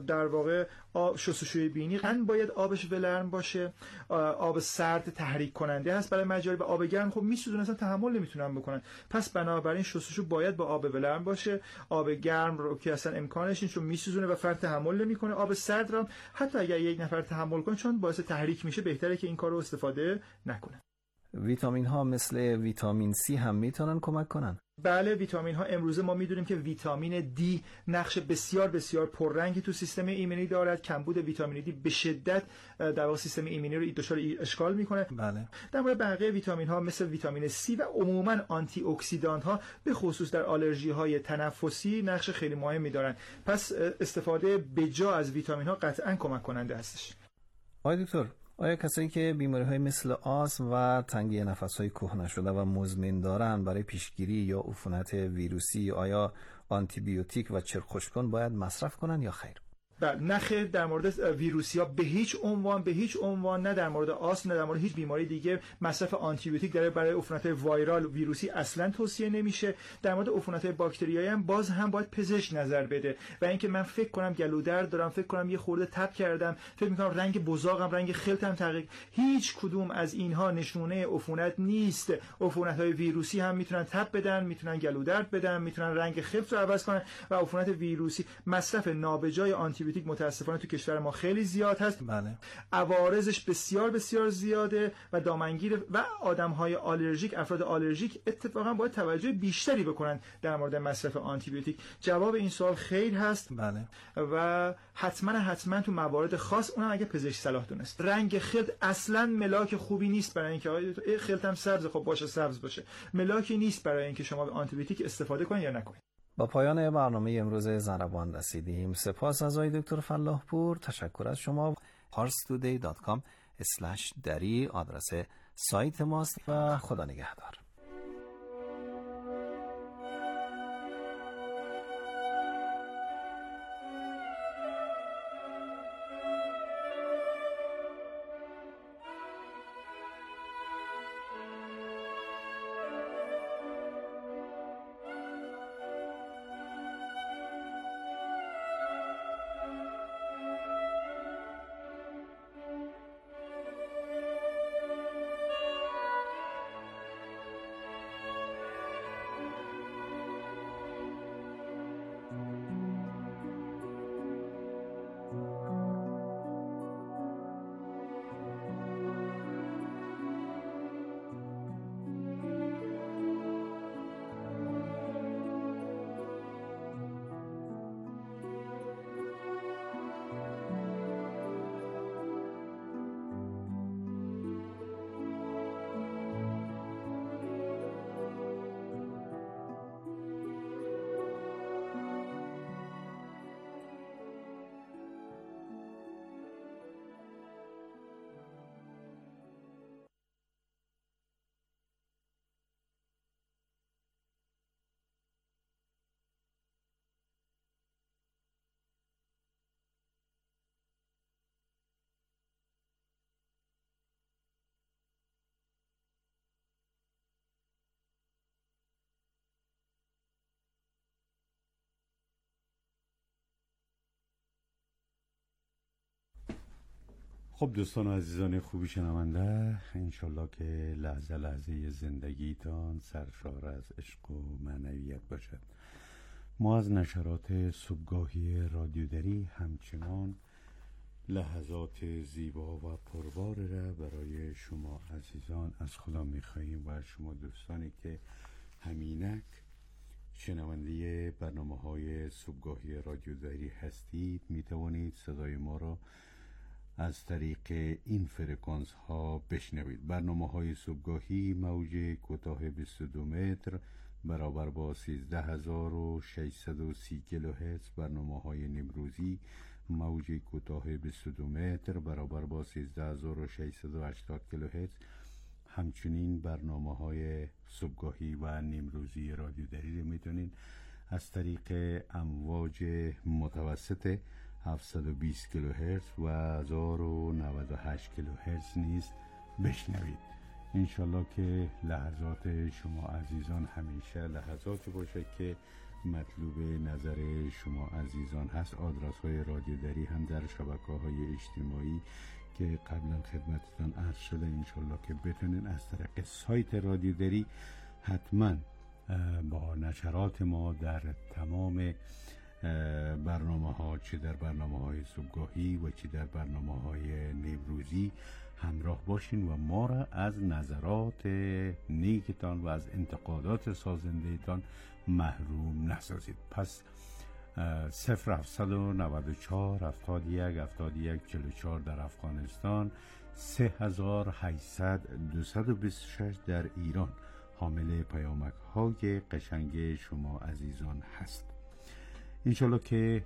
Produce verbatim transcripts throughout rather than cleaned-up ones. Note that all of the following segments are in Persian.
در واقع آب شستشوی بینی ان باید آبش ولرم باشه. آب سرد تحریک کننده هست برای مجاری و آب گرم خب میسوزونه، اصلا تحمل نمیتونن بکنن. پس بنابراین شستشو باید با آب ولرم باشه. آب گرم رو که اصلا امکانش نیست چون میسوزونه و فرد تحمل نمیکنه. آب سرد رو حتی اگر یک نفر تحمل کنه چون باعث تحریک میشه بهتره که این کارو استفاده نکنه. ویتامین ها مثل ویتامین سی هم میتونن کمک کنن؟ بله، ویتامین ها امروزه ما میدونیم که ویتامین دی نقش بسیار بسیار پررنگی تو سیستم ایمنی دارد. کمبود ویتامین دی به شدت در واقع سیستم ایمنی رو دچار اشکال میکنه. بله. در مورد بقیه ویتامین ها مثل ویتامین سی و عموما آنتی اکسیدان ها به خصوص در آلرژی های تنفسی نقش خیلی مهمی دارن. پس استفاده بجا از ویتامین ها قطعا کمک کننده هستش. آقای دکتر، آیا کسایی که بیماری‌های مثل آسم و تنگی نفس‌های کهنه شده و مزمن دارن برای پیشگیری یا عفونت ویروسی آیا آنتی بیوتیک و چرک خشک‌کن باید مصرف کنن یا خیر؟ بله، نه خیر، در مورد ویروسیا به هیچ عنوان به هیچ عنوان نه در مورد آسم نه در مورد هیچ بیماری دیگه مصرف آنتی بیوتیک در برای عفونت وایرال ویروسی اصلا توصیه نمیشه. در مورد عفونت باکتریایی هم باز هم باید پزشک نظر بده. و اینکه من فکر کنم گلودرد دارم، فکر کنم یه خورده تب کردم، فکر میکنم رنگ بزاقم، رنگ خلطم تغییر، هیچ کدوم از اینها نشونه عفونت نیست. عفونت‌های ویروسی هم میتونن تب بدن، میتونن گلودرد بدن، میتونن رنگ خلط رو عوض کنن و عفونت ویروسی مصرف نابجای آنتی متاسفانه تو کشور ما خیلی زیاد هست. بله. عوارضش بسیار بسیار زیاده و دامنگیر و آدم‌های آلرژیک، افراد آلرژیک اتفاقا باید توجه بیشتری بکنن در مورد مصرف آنتی بیوتیک. جواب این سوال خیر هست. بله. و حتما حتما تو موارد خاص، اونم اگه پزشک صلاح دونست. رنگ خلط اصلا ملاک خوبی نیست برای اینکه خلطم سبز، خب باشه سبز باشه، ملاکی نیست برای اینکه شما آنتی بیوتیک استفاده کنید یا نکنید. با پایان برنامه امروز زنربان رسیدیم. سپاس از آقای دکتر فلاح پور. تشکر از شما. پارس تودی دات کام اسلش دری آدرس سایت ماست و خدا نگهدار. خب دوستان و عزیزان خوبی شنونده، انشالله که لحظه لحظه زندگیتان سرشار از عشق و معنویت باشد. ما از نشرات صبحگاهی رادیو دری همچنان لحظات زیبا و پربار را برای شما عزیزان از خدا می‌خواهیم و شما دوستانی که همینک شنونده برنامه‌های صبحگاهی رادیو دری هستید می‌توانید صدای ما را از طریق این فرکانس ها بشنوید. برنامه های صبحگاهی موج کوتاه بیست و دو متر برابر با سیزده هزار و ششصد و سی کیلوهرتز، برنامه های نیمروزی موج کوتاه بیست و دو متر برابر با سیزده هزار و ششصد و هشتاد کیلوهرتز. همچنین برنامه های صبحگاهی و نیمروزی رادیو دری رو میتونید از طریق امواج متوسط هفتصد و بیست کیلوهرتز و هزار و نود و هشت کیلوهرتز نیز بشنوید. انشالله که لحظات شما عزیزان همیشه لحظاتی باشه که مطلوب نظر شما عزیزان هست. آدرس های رادیودری هم در شبکه‌های اجتماعی که قبلا خدمتتان عرض شده، انشالله که بتونین از طریق سایت رادیودری حتما با نشرات ما در تمام برنامه ها، چه در برنامه های صبحگاهی و چه در برنامه های نیمروزی همراه باشین و ما را از نظرات نیکتان و از انتقادات سازنده تان محروم نسازید. پس صفر هفتصد و نود و چهار هفتاد و یک هفتاد و یک چهل و چهار در افغانستان، سه هزار و هشتصد دویست و بیست و شش در ایران حامل پیامک های قشنگ شما عزیزان هست. انشالله که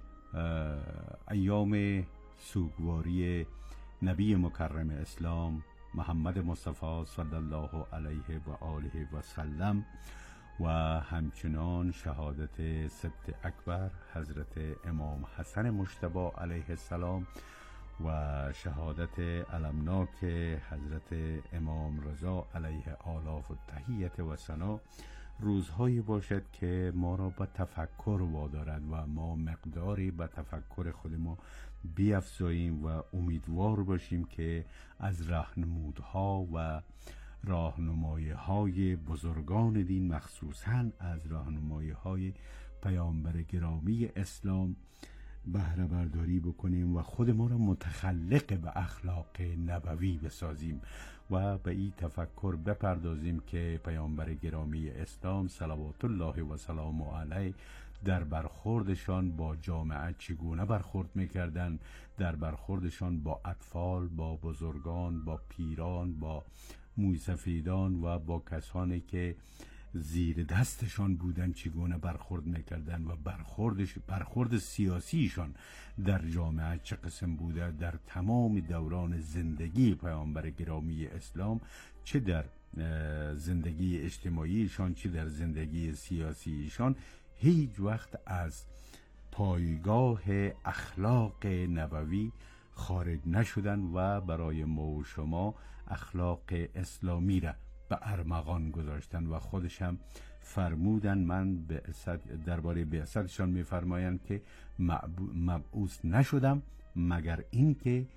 ایام سوگواری نبی مکرم اسلام محمد مصطفی صلی الله علیه و آله و سلم و همچنان شهادت سبت اکبر حضرت امام حسن مجتبی علیه السلام و شهادت علمناک حضرت امام رضا علیه آلاف التحیت و ثنا روزهایی باشد که ما را به تفکر وادارد و ما مقداری به تفکر خود ما بیفزاییم و امیدوار باشیم که از راهنمودها و راهنمایی های بزرگان دین، مخصوصاً از راهنمایی های پیامبر گرامی اسلام بهره برداری بکنیم و خود ما را متخلق به اخلاق نبوی بسازیم و به این تفکر بپردازیم که پیامبر گرامی اسلام صلوات الله و سلام علیه در برخوردشان با جامعه چگونه برخورد میکردن، در برخوردشان با اطفال، با بزرگان، با پیران، با موسفیدان و با کسانی که زیر دستشان بودن چگونه برخورد میکردن و برخوردش برخورد سیاسیشان در جامعه چه قسم بوده در تمام دوران زندگی پیامبر گرامی اسلام، چه در زندگی اجتماعیشان چه در زندگی سیاسیشان. هیچ وقت از پایگاه اخلاق نبوی خارج نشدن و برای ما و شما اخلاق اسلامی را به ارمغان گذاشتن و خودشم فرمودن. من درباره بعثتشان میفرمایند که مبعوث نشدم مگر اینکه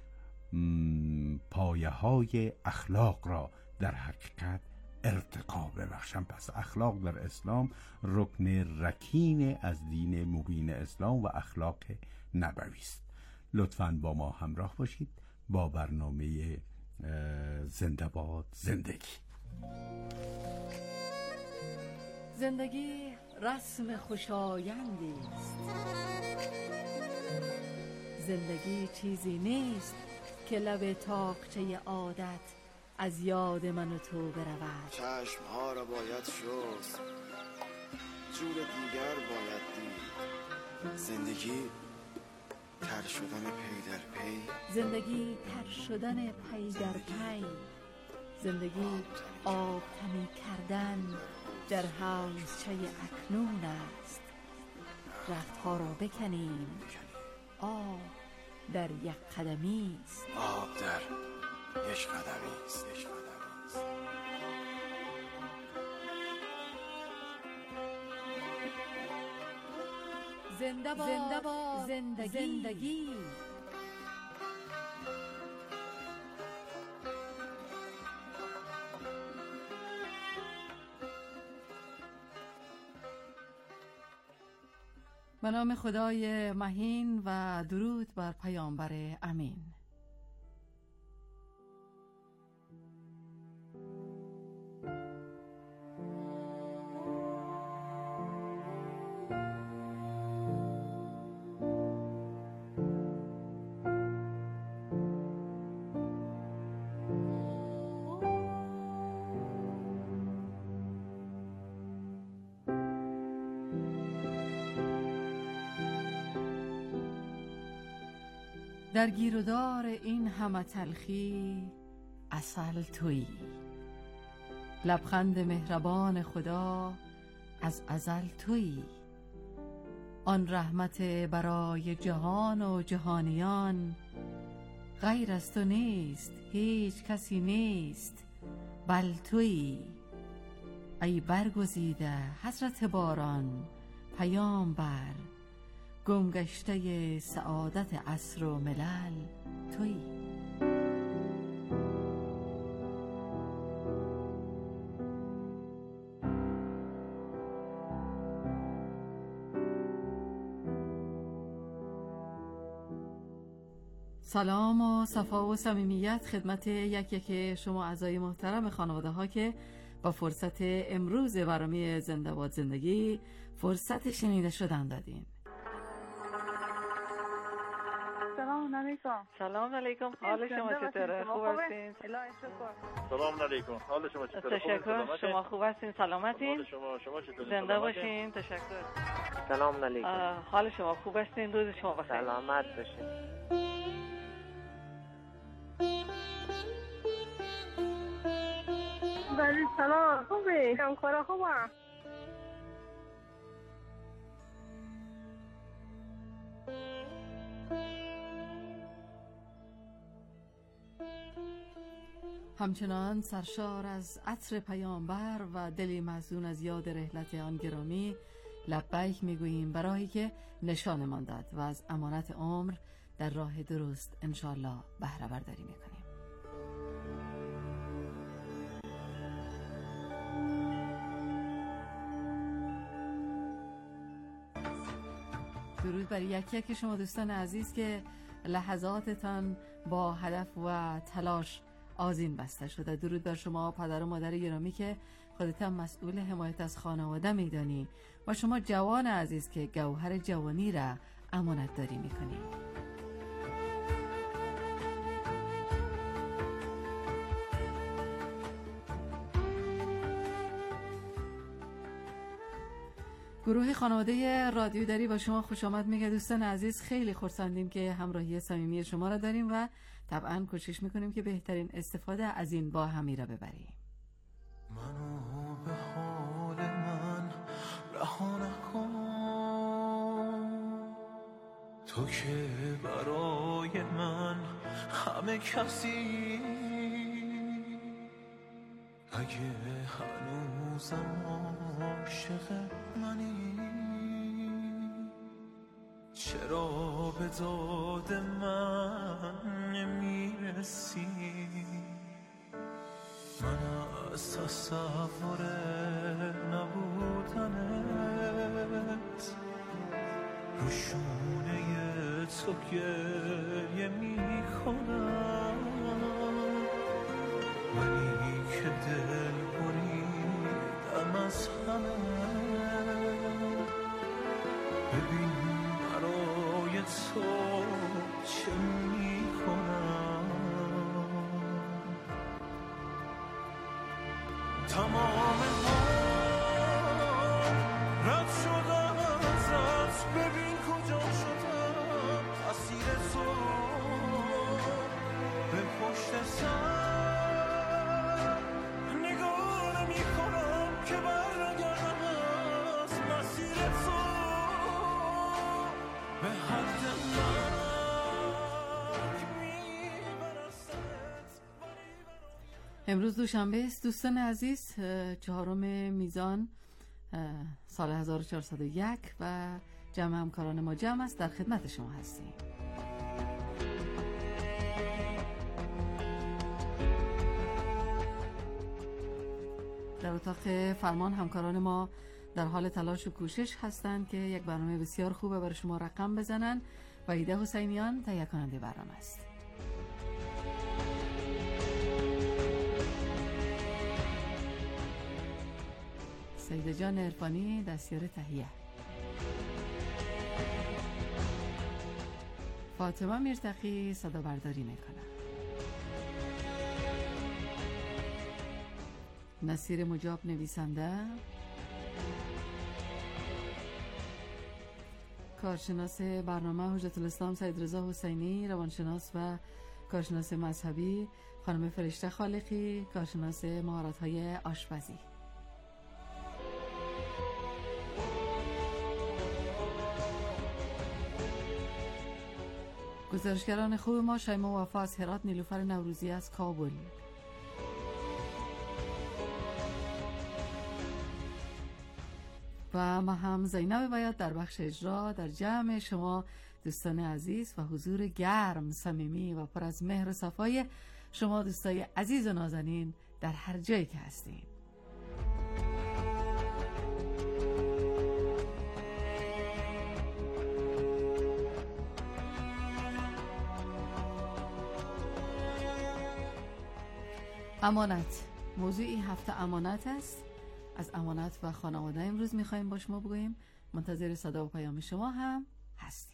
پایه های اخلاق را در حقیقت ارتقا ببخشم. پس اخلاق در اسلام رکن رکین از دین مبین اسلام و اخلاق نبوی است. لطفاً با ما همراه باشید با برنامه زنده باد زندگی. زندگی رسم خوشایندی است. زندگی چیزی نیست که لب طاقچه عادت از یاد من و تو برود. چشم ها را باید شست، جور دیگر باید دید. زندگی تر شدن پی در پی، زندگی تر شدن پی در پی، زندگی آب تمی کردن در حوضچه اکنون است. رختها را بکنیم، آب در یک قدمی است. آب در یک قدمی است. زنده باد, زنده باد زندگی, زندگی. به نام خدای مهین و درود بر پیامبر امین. در گیرودار این همه تلخی عسل تویی، لبخند مهربان خدا از ازل تویی. آن رحمت برای جهان و جهانیان غیر از تو نیست، هیچ کسی نیست بل تویی. ای برگزیده حضرت باران، پیامبر، گمگشته سعادت عصر و ملل تویی. سلام و صفا و صمیمیت خدمت یک یک شما اعضای محترم خانواده ها که با فرصت امروز برنامه زنده باد زندگی فرصت شنیده شدن دادین. سلام علیکم. سلام علیکم. حال شما چطوره؟ خوب هستین؟ سلام علیکم. حال شما چطوره؟ تشکر. شما خوب هستین؟ سلامتین؟ حال شما شما چطوره؟ زنده باشین. تشکر. سلام علیکم. حال شما خوب هستین؟ روز شما بخیر. سلامت باشین. بله سلام. خوبه؟ همکارا خوبه؟ همچنان سرشار از عطر پیامبر و دلی محزون از یاد رحلت آن گرامی لبیک میگوییم برای که نشانمان داد و از امانت عمر در راه درست انشالله بهره برداری میکنیم. درود بر یک یک شما دوستان عزیز که لحظاتتان با هدف و تلاش آذین بسته شده. درود بر شما پدر و مادر گرامی که خودتان مسئول حمایت از خانواده میدانی و شما جوان عزیز که گوهر جوانی را امانت داری میکنی. گروه خانواده رادیو دری با شما خوش آمد میگه. دوستان عزیز خیلی خرسندیم که همراهی صمیمی شما را داریم و طبعا کوشش میکنیم که بهترین استفاده از این با همی را ببریم. منو به حال من رها نکن، تو که برای من همه کسی، اگه هنوزم عاشق منی چرا به داد من نمیرسی؟ من از تصور نبودنت رو شونه تو گریه میکنم، منی که دل بریدم از همه. ببین برای تو چه میکنم، تمام ها رد شدم ازت، ببین کجا شدم اسیر تو به پشت سر نگاه نمی کنم که برگردم از مسیر تو به حد مرگ میبرستت. امروز دوشنبه است دوستان عزیز، چهارم میزان سال هزار و چهارصد و یک و جمع همکاران ما جمع است، در خدمت شما هستیم. در اتاق فرمان همکاران ما در حال تلاش و کوشش هستند که یک برنامه بسیار خوبه برای شما رقم بزنن و ایده حسینیان تهیه کننده برنامه است. سیده جان عرفانی دستیار تهیه، فاطمه میرتقی صدا برداری میکنه، نصیر مجاب نویسنده، کارشناس برنامه حجت الاسلام سید رضا حسینی، روانشناس و کارشناس مذهبی خانم فرشته خالقی، کارشناس مهارت‌های آشپزی. گزارشگران خوب ما شیما وفا از هرات، نیلوفر نوروزی از کابل، و و ما هم زینب بیات در بخش اجرا در جمع شما دوستان عزیز و حضور گرم، صمیمی و پر از مهر و صفای شما دوستای عزیز و نازنین در هر جایی که هستین. امانت، موضوعی هفته امانت است. از امانت و خانواده امروز میخواییم با شما بگوییم. منتظر صدا و پیام شما هم هستیم.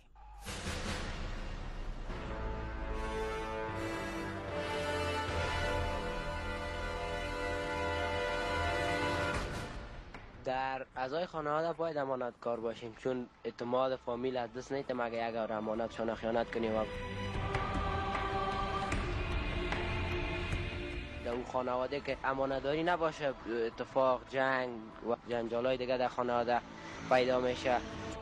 در اعضای خانواده باید امانتکار باشیم، چون اعتماد فامیل از دست نیت مگه یک امانت شان خیانت کنیم و در اون خانواده که امانتداری نباشه اتفاق، جنگ و جنجالای دیگه در خانواده پیدا میشه.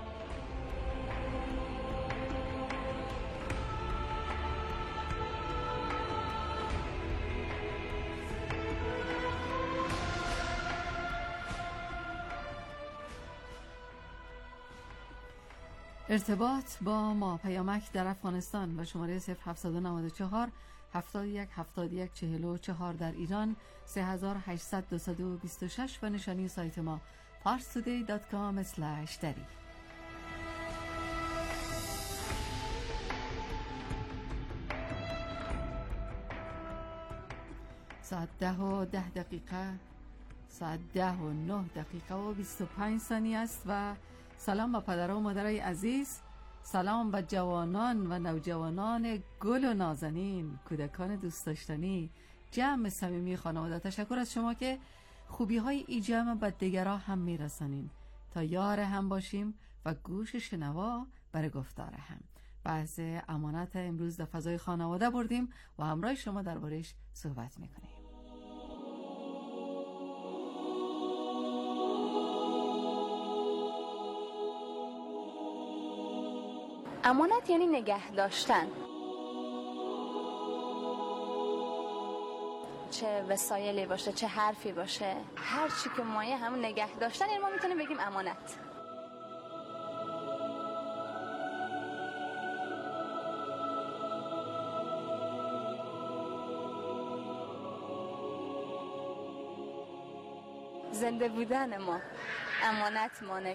ارتباط با ما پیامک در افغانستان و شماره صفر هفتصد و نود و چهار هفتاد و یک هفتاد و یک چهل و چهار در ایران سه هزار و هشتصد دویست و بیست و شش و نشانی سایت ما پارس تودی دات کام اسلش دری. ساعت ده و ده دقیقه ساعت ده و نه دقیقه و بیست و پنج ثانیه است و سلام با پدر و مادرای عزیز، سلام به جوانان و نوجوانان گل و نازنین، کودکان دوست داشتنی، جمع صمیمی خانواده. تشکر از شما که خوبی های ای جمع به دیگران هم میرسانین تا یار هم باشیم و گوش شنوا برای گفتار هم. بحث امانت امروز در فضای خانواده بردیم و همراه شما دربارش صحبت میکنیم. امانت یعنی نگه داشتن، چه وسایلی باشه چه حرفی باشه، هر چی که مایه همون نگه داشتن، یعنی ما میتونیم بگیم امانت. زنده بودن ما امانت مانه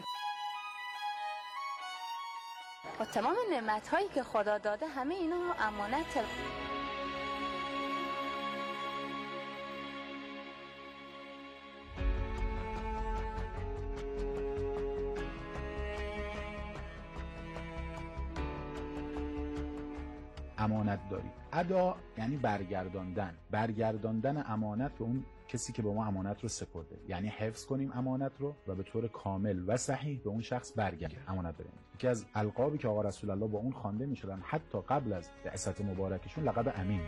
و تمام نعمت هایی که خدا داده همه اینا امانت. امانت داری. ادا یعنی برگرداندن، برگرداندن امانت به اون کسی که به ما امانت رو سپرده، یعنی حفظ کنیم امانت رو و به طور کامل و صحیح به اون شخص برگردیم. امانت داریم یکی از القابی که آقا رسول الله با اون خوانده میشدن حتی قبل از بعثت مبارکشون لقب امین.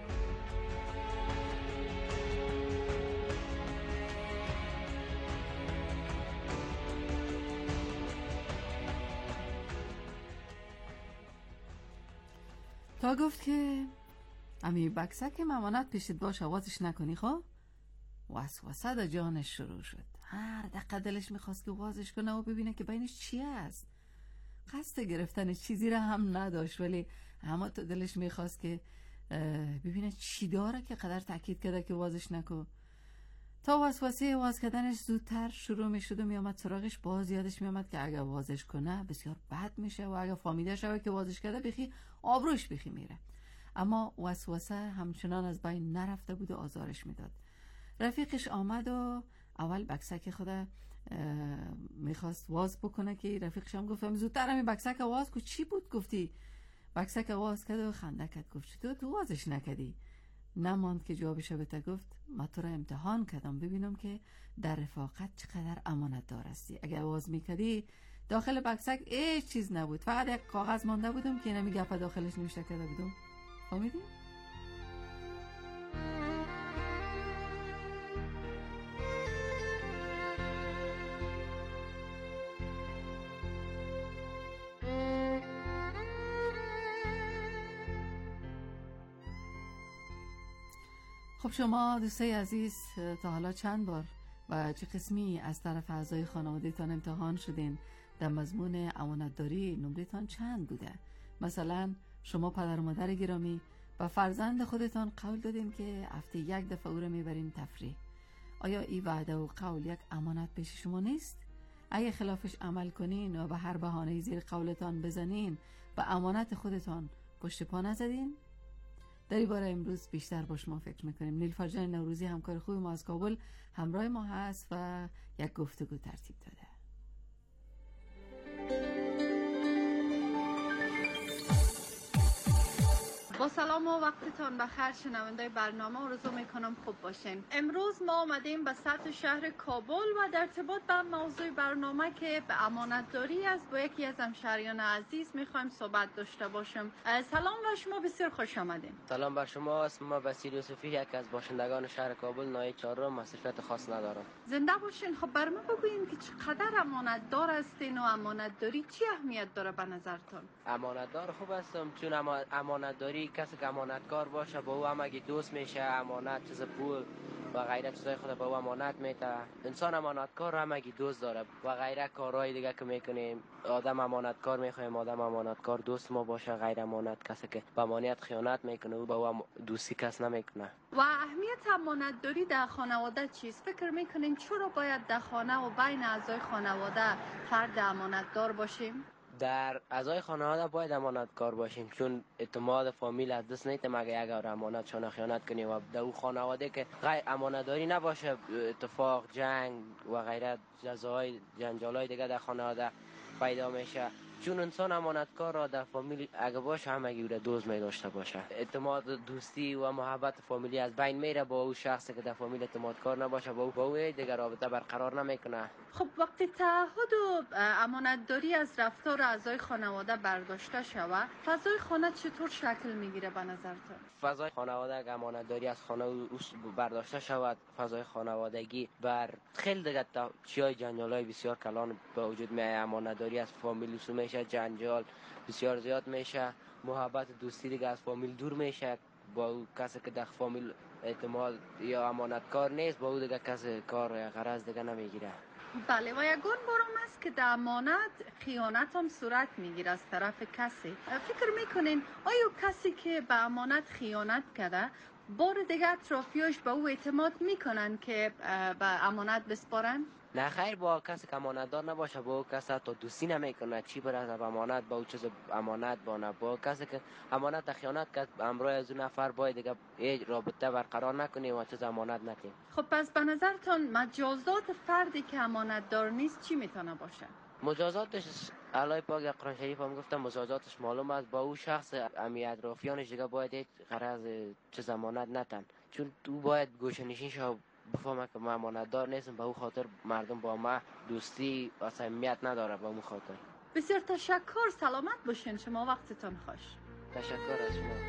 تا گفت که امی بکسک امانت پیشت باش، آوازش نکنی. خب وسوسه در جانش شروع شد. هر دقیقه دلش میخواست که وازش کنه و ببینه که بینش چی است. قصد گرفتن چیزی را هم نداشت، ولی اما تو دلش میخواست که ببینه چی داره که قدر تاکید کرده که وازش نکن. تا وسوسه واز کردنش زودتر شروع میشد و میامد سراغش. باز یادش میامد که اگر وازش کنه بسیار بد میشه و اگر فامیده شوه که وازش کرده بخی آبروش بخی میره. اما وسوسه همچنان از بین نرفته بود و آزارش میداد. رفیقش آمد و اول بکسک خدا میخواست واز بکنه که رفیقش هم گفت زودتر همی بکسک واز کو. چی بود گفتی؟ بکسک واز کرد و خنده کرد. گفت تو تو وازش نکردی؟ نماند که جوابش بهت. گفت ما تو را امتحان کردم ببینم که در رفاقت چقدر امانت دار هستی. اگر واز میکردی داخل بکسک هیچ چیز نبود، فقط یک کاغذ مانده بودم که نمی گپا داخلش نوشته کرده بودم. فهمیدی؟ خب شما دوستای عزیز تا حالا چند بار و چه قسمی از طرف اعضای خانواده‌تان امتحان شدین؟ در مضمون امانتداری نمره‌تان چند بوده؟ مثلا شما پدر و مادر گرامی و فرزند خودتان قول دادین که هفته یک دفعه او را میبرین تفریح. آیا این وعده و قول یک امانت پیش شما نیست؟ اگه خلافش عمل کنین و به هر بهانه زیر قولتان بزنین و امانت خودتان پشت پا نزدین؟ در این باره امروز بیشتر با شما فکر میکنیم. نیلوفر جان نوروزی همکار خوب ما از کابل همراه ما هست و یک گفتگو ترتیب داده. با سلام و وقتتان بخیر شنونده برنامه، آرزو میکنم خوب باشین. امروز ما آمدیم به سطح شهر کابل و در ارتباط با موضوع برنامه که به امانتداری است با یکی از همشهریان عزیز میخوایم صحبت داشته باشیم. سلام بر شما، بسیار خوش آمدین. سلام بر شما، اسم ما بصیر یوسفی، یک از باشندگان شهر کابل، ناحیه چهارم، مسافت خاص ندارم. زنده باشین. خب بر ما بگوین که چقدر امانتدار هستین و امانتداری چی اهمیت داره به نظرتون؟ امانتدار خوب هستم چون امانتداری کسی که امانتکار باشه با او همگی دوست میشه، امانت چیز پول و غیره چیزای خود با او امانت میته. انسان امانتکار همگی دوست داره و غیره کارهای دیگه که میکنیم. آدم امانتکار میخوایم آدم امانتکار دوست ما باشه، غیر امانت کسی که به امانت خیانت میکنه او با او دوستی کس نمیکنه. و اهمیت امانتداری در خانواده چیست؟ فکر میکنین چرا باید در خانه و بین اعضای خانواده فرد امانتدار باشیم؟ در اعضای خانواده باید امانتکار باشیم چون اعتماد فامیل از دست نیت مگه اگر امانت شان خیانت کنیم و در اون خانواده که غیر امانتداری نباشه اتفاق جنگ و غیره جزاهای جنجالای دیگه در خانواده پیدا میشه. چون انسان امانتکار را در فامیل اگه باشه همگی او را دوست می داشته باشه، اعتماد دوستی و محبت فامیلی از بین میره با اون شخصی که در فامیل اعتمادکار نباشه با او با او دیگه رابطه برقرار نمیکنه. خب وقتی تعهد و امانتداری از رفتار اعضای خانواده برداشته شود، فضای خانه چطور شکل میگیره به نظرتون؟ فضای خانواده اگه امانتداری از خانه برداشته شود، فضای خانوادگی بر خیلی دیگه چیای جنجالای بسیار کلان به وجود میاد. امانتداری از فامیل سو میشه، جنجال بسیار زیاد میشه، محبت دوستی دیگه از فامیل دور میشه. با کسی که در فامیل اعتماد یا امانتکار نیست با او دیگه کسی کار یا غرض دیگه نمیگیره. بله، و یگان بارم است که در امانت خیانت هم صورت میگیره از طرف کسی. فکر میکنین آیا کسی که به امانت خیانت کرده بار دیگه اطرافیاش به او اعتماد میکنن که به امانت بسپارن؟ نه خیر، با کسی که امانتدار نباشه با کسی تا دوستی نمیکنه. چی برسه به امانت با او چیز امانت بانه. با کسی که امانت خیانت کرد امروز از اون نفر باید دیگه هیچ رابطه برقرار نکنیم و چیز امانت نکنیم. خب پس به نظرتون مجازات فردی که امانتدار نیست چی میتونه باشه؟ مجازاتش الله پاک در قرآن شریف هم گفتم مجازاتش معلوم است. با او شخص امیت رافیانش دیگه باید هیچ غرض چیز امانت نتن، چون تو باید گوشه‌نشین شو بفهمه که من امانتدار نیستم. به او خاطر مردم با ما دوستی و صمیمیت نداره. به اون خاطر بسیار تشکر. سلامت باشین. شما وقتتون خوش. تشکر از شما.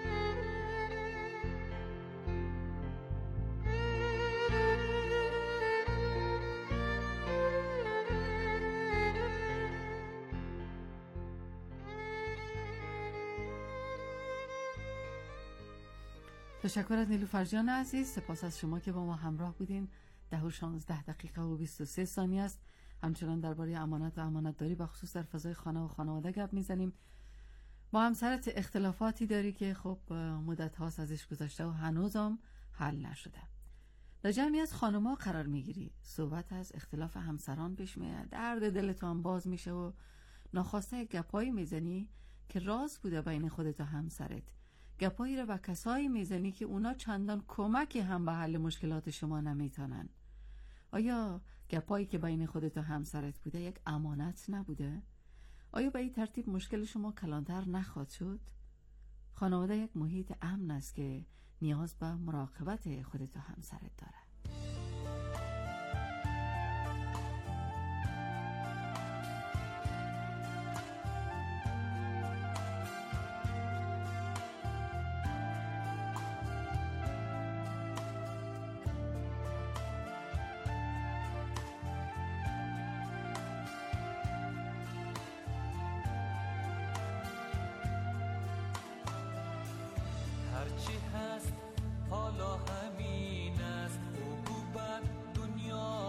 تشکر از نیلوفر جان عزیز. سپاس از شما که با ما همراه بودین. ده و شانزده دقیقه و بیست و سه ثانیه است. همچنان درباره امانت و امانتداری به خصوص در فضای خانه و خانواده گپ میزنیم. با همسرت اختلافاتی داری که خب مدت هاست ازش گذشته و هنوزم حل نشده. در جمعی از خانم‌ها قرار میگیری، صحبت از اختلاف همسران پیش میاد، درد دلت هم باز میشه و ناخواسته گپایی میزنی که راز بوده بین خودت و همسرت. گپایی رو با کسایی میزنی که اونا چندان کمکی هم به حل مشکلات شما نمیتونن. آیا گپایی که بین خودت و همسرت بوده یک امانت نبوده؟ آیا به این ترتیب مشکل شما کلانتر نخواهد شد؟ خانواده یک محیط امن است که نیاز به مراقبت خودت و همسرت داره. هرچی هست حالا همین است، بگو بر دنیا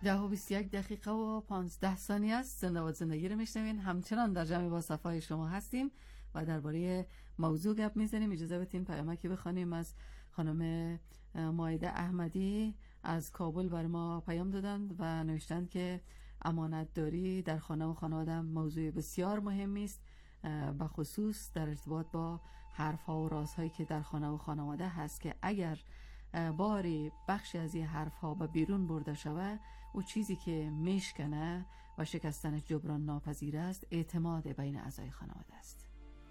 ده و بیست و یک دقیقه و پانزده ثانیه است. زنده و زندگی رو میشنوین. همچنان در جمع با صفای شما هستیم و درباره موضوع گپ میزنیم. اجازه بدین پیامکی بخوانیم از خانم مایده احمدی از کابل بر ما پیام دادند و نوشتند که امانت داری در خانه و خانواده موضوع بسیار مهمی است، به خصوص در ارتباط با حرف ها و رازهایی که در خانه و خانواده هست که اگر باری بخشی از این حرف ها به بیرون برده شود، او چیزی که میشکنه و شکستنش جبران ناپذیر است اعتماد بین اعضای خانواده است.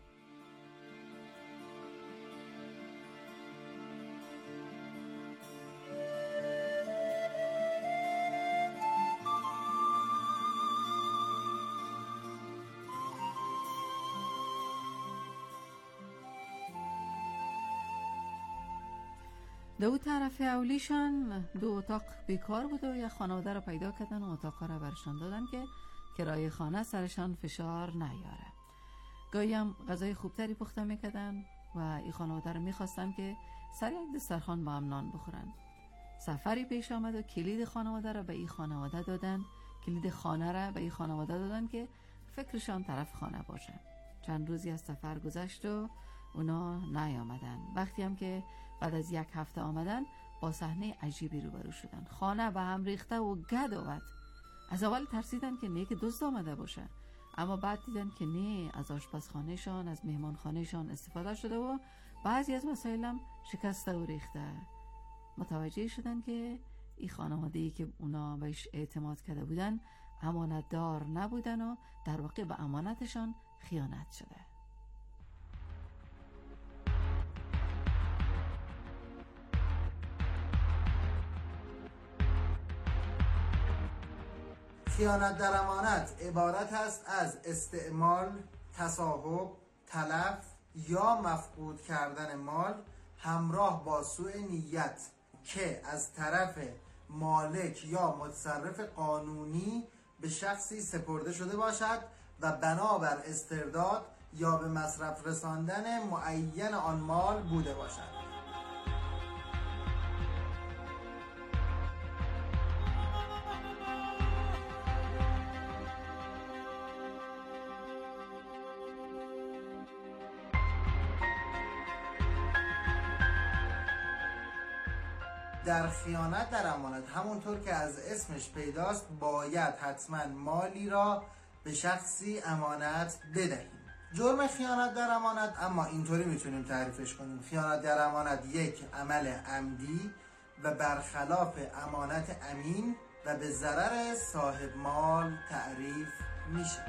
دو طرف اولیشان دو اتاق بیکار بود و یک خانواده را پیدا کردن و اتاق را برشان دادن که کرایه خانه سرشان فشار نیاره. گاهی هم غذای خوبتری پخته میکردن و این خانواده را میخواستن که سر یک دسترخوان با هم نان بخورن. سفری پیش آمد و کلید خانواده را به این خانواده دادن، کلید خانه را به این خانواده دادن که فکرشان طرف خانه باشه. چند روزی از سفر گذشت و اونا نیامدن. وقتی هم که بعد از یک هفته آمدن با صحنه عجیبی روبرو شدن. خانه به هم ریخته و گد آمد. از اول ترسیدن که نه که دزد آمده باشه، اما بعد دیدن که نه، از آشپزخانهشان، از مهمانخانهشان استفاده شده و بعضی از وسایل هم شکسته و ریخته. متوجه شدن که این خانواده‌ای که اونا بهش اعتماد کرده بودن امانت دار نبودن و در واقع به امانتشان خیانت شده. خیانت در امانت عبارت است از استعمال، تصاحب، تلف یا مفقود کردن مال همراه با سوء نیت که از طرف مالک یا متصرف قانونی به شخصی سپرده شده باشد و بنابر استرداد یا به مصرف رساندن معین آن مال بوده باشد. در خیانت در امانت همونطور که از اسمش پیداست باید حتما مالی را به شخصی امانت بدهیم. جرم خیانت در امانت اما اینطوری میتونیم تعریفش کنیم: خیانت در امانت یک عمل عمدی و برخلاف امانت امین و به ضرر صاحب مال تعریف میشه.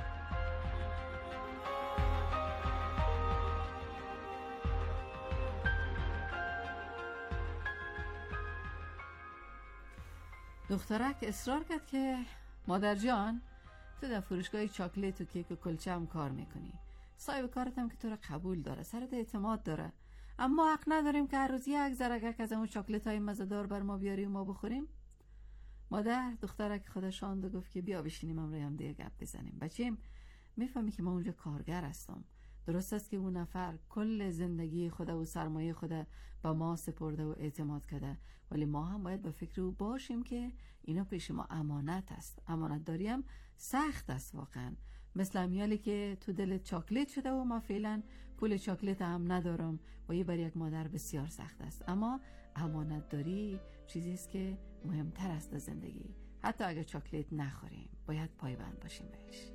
دخترک اصرار کرد که مادر جان، تو در فروشگاه چاکلیت و کیک و کلچه هم کار میکنی، صاحب کارت هم که تو را قبول داره، سرت اعتماد داره، اما حق نداریم که هر روز یک ذره‌ک از اون چاکلیت های مزه‌دار بر ما بیاری و ما بخوریم؟ مادر دخترک خودش آمد و گفت که بیا بشینیم هم روی هم دیگه گپ بزنیم. بچیم میفهمی که من اونجا کارگر هستم. درست است که اون نفر کل زندگی خود و سرمایه خود به ما سپرده و اعتماد کرده، ولی ما هم باید به فکر او باشیم که اینا پیش ما امانت است. امانت داری هم سخت است واقعا، مثل امیالی که تو دل چاکلیت شده و ما فعلا پول چاکلیت هم ندارم و یه بر یک مادر بسیار سخت است. اما امانت داری چیزی است که مهمتر است در زندگی. حتی اگر چاکلیت نخوریم باید پایبند باشیم بهش.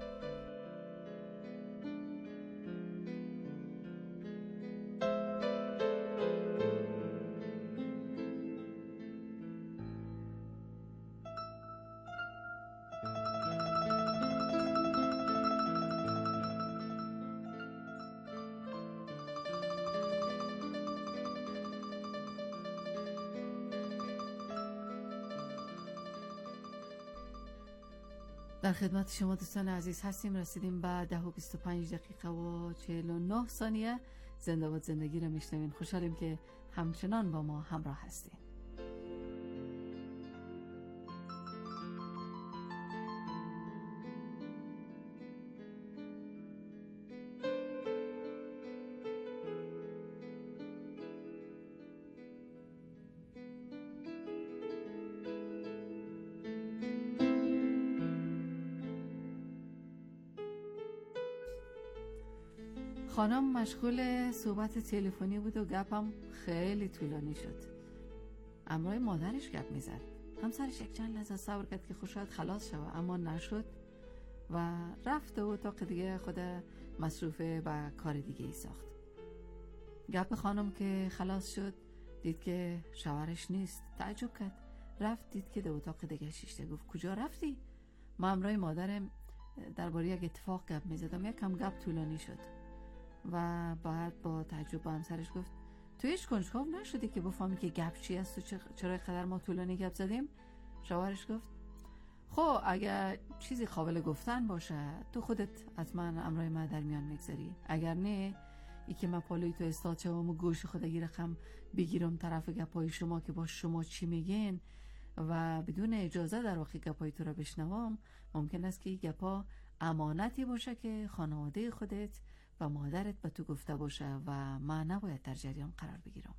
در خدمت شما دوستان عزیز هستیم. رسیدیم به ده و بیست و پنج دقیقه و چهل و نه ثانیه. زنده باد زندگی رو میشنوین. خوشحالیم که همچنان با ما همراه هستیم. خانم مشغول صحبت تلفنی بود و گپم خیلی طولانی شد. امرای مادرش گپ میزد. همسرش یک چند لحظه صبر کرد که خوشحال خلاص شود، اما نشد و رفت و اتاق دیگه خود مصروفه و کار دیگه ای ساخت. گپ خانم که خلاص شد دید که شوهرش نیست، تعجب کرد. رفت دید که در اتاق دیگه شیشته. گفت کجا رفتی؟ ما امرای مادرم درباره یک اتفاق گپ میزدم. یک کم گپ طولانی شد و بعد با تعجب با همسرش گفت تو هیچ کنجکاو نشدی که بفهمی که گپ چی است و چرا قدر ما طولانی گپ زدیم؟ شوهرش گفت خب اگر چیزی قابل گفتن باشه تو خودت حتما امرای من در میان میگذاری، اگر نه ای که من پالوی تو استاد شوم و گوش خودگی رقم بگیرم طرف گپای شما که با شما چی میگین و بدون اجازه در واقع گپای تو را بشنوم، ممکن است که این گپا امانتی باشه که خانواده خودت و مادرت به تو گفته باشه و من نباید در جریان قرار بگیرم.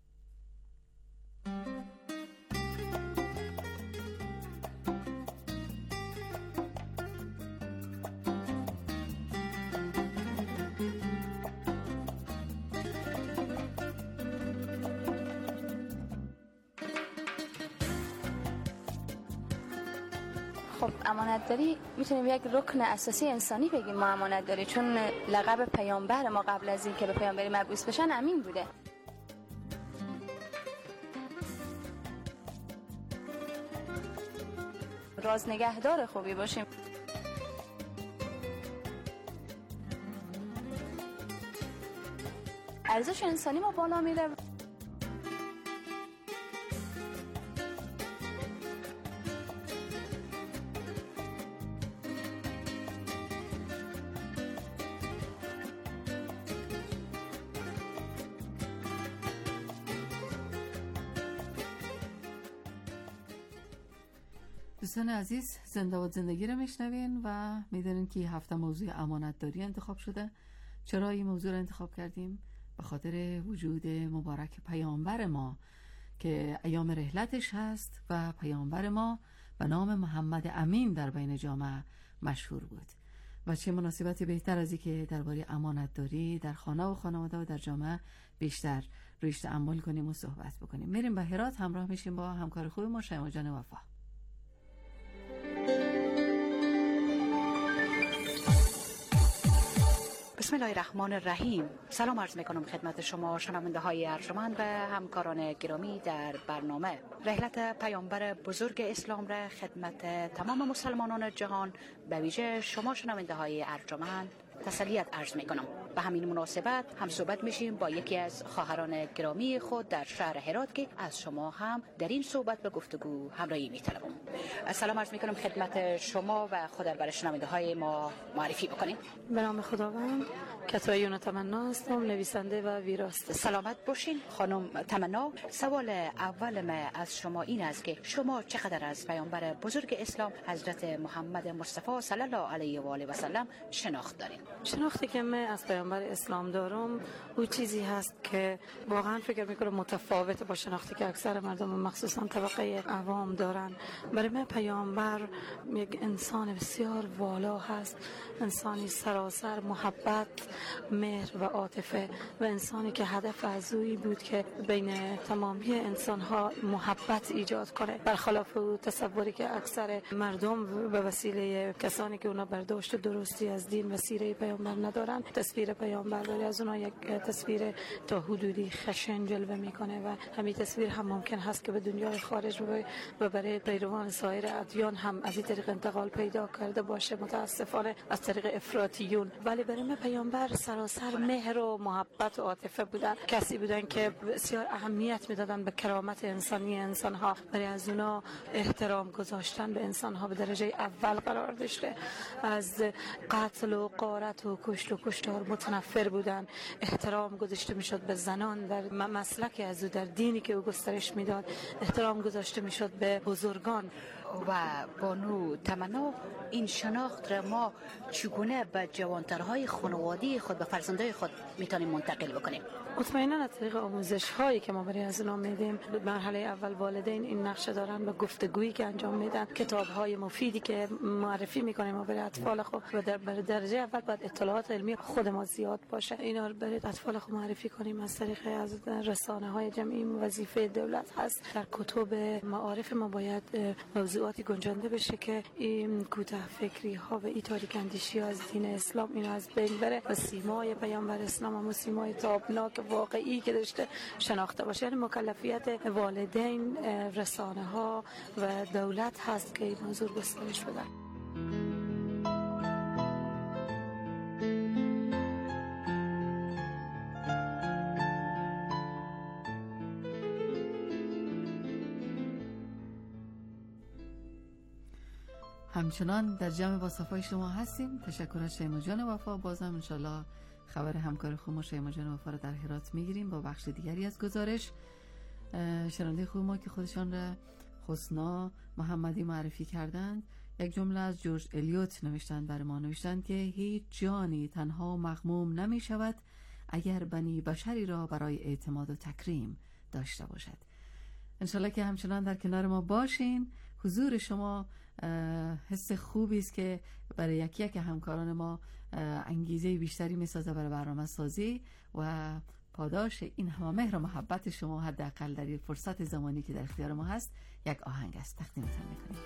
خب امانتداری میتونیم یک رکن اساسی انسانی بگیم ما امانتداری، چون لقب پیامبر ما قبل از این که به پیامبری مبعوث بشن امین بوده. راز نگهدار خوبی باشیم. ارزش انسانی ما بالا میره. دوستان عزیز، زنده و زندگی رو میشنوین و میدونین که هفته موضوع امانتداری انتخاب شده. چرا این موضوع رو انتخاب کردیم؟ به خاطر وجود مبارک پیامبر ما که ایام رحلتش هست و پیامبر ما به نام محمد امین در بین جامعه مشهور بود و چه مناسبتی بهتر از این که درباره امانتداری در خانه و خانواده و در جامعه بیشتر رویش تأمل کنیم و صحبت بکنیم. میریم به هرات، همراه میشیم با همکار خوب ما شیما جان وفا. بسم الله الرحمن الرحیم. سلام عرض میکنم خدمت شما شنونده های ارجمند و همکاران گرامی در برنامه. رحلت پیامبر بزرگ اسلام را خدمت تمام مسلمانان جهان به ویژه شما شنونده های ارجمند تسلیت عرض میکنم. به همین مناسبت هم صحبت میشیم با یکی از خواهران گرامی خود در شهر هرات که از شما هم در این صحبت و گفتگو همراهی میطلبم. سلام عرض میکنم خدمت شما و خود برای شنونده های ما معرفی بکنید. به نام خداوند. کتایون تمنا هستم، نویسنده و ویراست. سلامت باشین خانم تمنا. سوال اول ما از شما این است که شما چقدر از پیامبر بزرگ اسلام حضرت محمد مصطفی صلی الله علیه و آله و سلم شناخت دارین؟ شناختی که من از پیامبر اسلام دارم او چیزی هست که واقعا فکر میکنم متفاوت با شناختی که اکثر مردم مخصوصا طبقه عوام دارن. برای من پیامبر یک انسان بسیار والا هست، انسانی سراسر محبت، مهر و عاطفه و انسانی که هدف از اویی بود که بین تمامی انسانها محبت ایجاد کنه، برخلاف او تصوری که اکثر مردم به وسیله کسانی که اونا برداشت درستی از دین و سیره پیامبر ندارن تصویر پیامبر داره از اونا یک تصویر تا حدودی خشن جلوه میکنه و همین تصویر هم ممکن هست که به دنیای خارج و برای پیروان سایر ادیان هم از این طریق انتقال پیدا کرده باشه، متاسفانه از طریق افراطیون. ولی برای من پیامبر سراسر مهر و محبت و عاطفه بودن، کسی بودن که بسیار اهمیت میدادن به کرامت انسانی انسانها، برای از اونا احترام گذاشتن به انسانها به درجه اول قرار داشته. از قتل و غارت و کشت و کشتار متنفر بودن، احترام گذاشته میشد به زنان در مسلک از او، در دینی که او گسترش میداد احترام گذاشته میشد به بزرگان. و بانو تمنا، این شناخت را ما چگونه به جوانترهای خانواده خود، به فرزندای خود میتونیم منتقل بکنیم؟ مطمئنا از طریق آموزش هایی که ما برای از اونا میدیم. مرحله اول والدین این نقش دارن به گفتگویی که انجام میدن، کتاب های مفیدی که معرفی میکنیم ما برای اطفال خود، و در درجه اول باید اطلاعات علمی خود ما زیاد باشه. اینا رو برای اطفال خود معرفی کنیم از طریق از رسانه های جمعی. وظیفه دولت هست در کتب معارف ما باید موضوعاتی گنجانده بشه که این کوتاه فکری ها و این تاریک اندیشی از دین اسلام اینا از بین بره و سیمای پیامبر اسلام و سیمای تابناک واقعی که داشته شناخته باشه. یعنی مکلفیت والدین، رسانه ها و دولت هست که این موضوع گسترش بده. همچنان در جمع با صفای شما هستیم. تشکر از شیما جان وفا. بازم انشالله خبر همکار خوب ما شیما جان وفا رو در هرات میگیریم با بخش دیگری از گزارش. شنونده خوب ما که خودشان را حسنا محمدی معرفی کردند، یک جمله از جورج الیوت نوشتند برای ما. نوشتند که هیچ جانی تنها مغموم نمی شود اگر بنی بشری را برای اعتماد و تکریم داشته باشد. انشالله که همچنان در کنار ما باشین. حضور شما حس خوبی است که برای یکی یک همکاران ما انگیزه بیشتری میسازه برای برنامه سازی و پاداش این همه مهر و محبت شما حداقل در فرصت زمانی که در اختیار ما هست یک آهنگ است تقدیمتان میکنیم.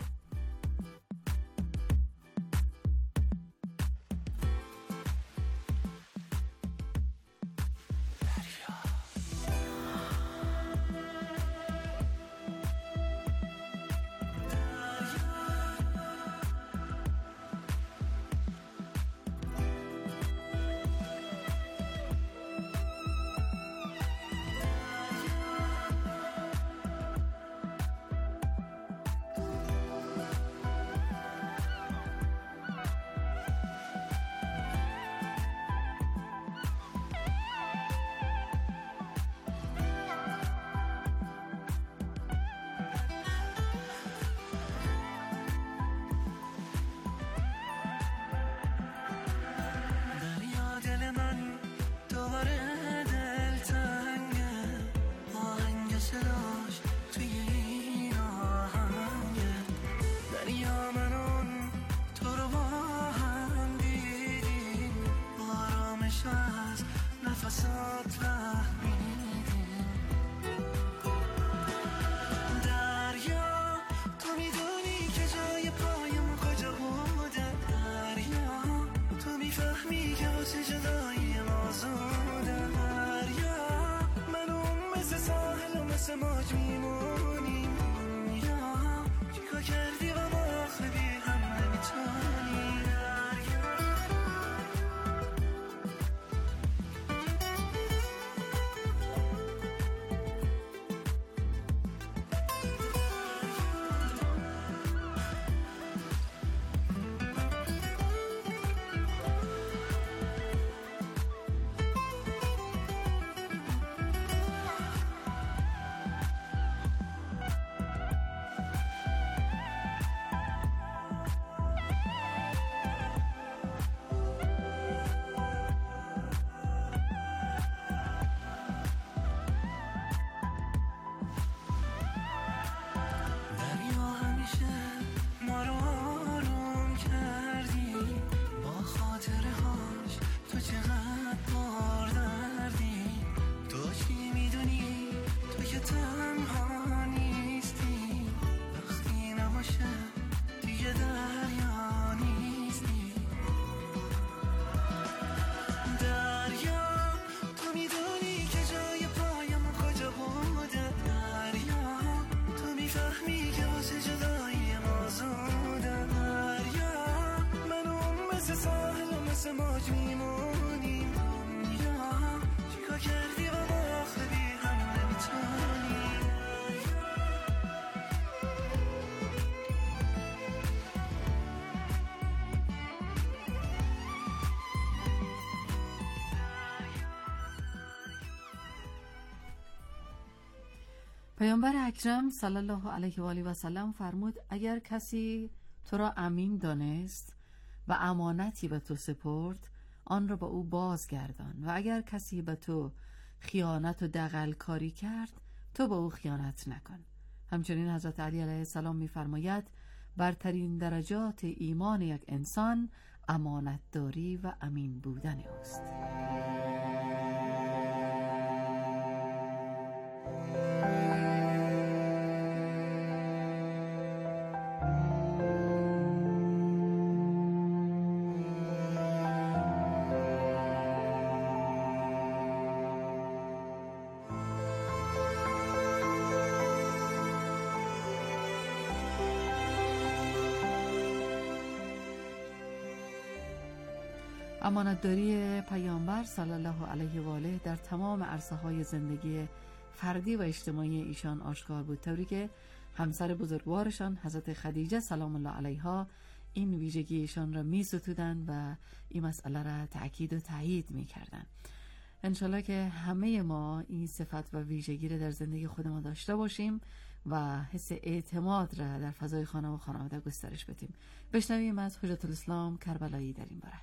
پیامبر اکرم صلی الله علیه و آله و سلم فرمود اگر کسی تو را امین دانست و امانتی به تو سپرد آن را به او بازگردان و اگر کسی به تو خیانت و دغل کاری کرد تو به او خیانت نکن. همچنین حضرت علی علیه السلام می‌فرماید برترین درجات ایمان یک انسان امانتداری و امین بودن است. امانتداری پیامبر صلی الله علیه و آله در تمام عرصه‌های زندگی فردی و اجتماعی ایشان آشکار بود، طوری که همسر بزرگوارشان حضرت خدیجه سلام الله علیها این ویژگی ایشان را می ستودند و این مسئله را تأکید و تایید می کردند. انشالله که همه ما این صفت و ویژگی را در زندگی خودمان داشته باشیم و حس اعتماد را در فضای خانه و خانواده گسترش بدیم. بشنویم از حجت الاسلام کربلایی در این باره.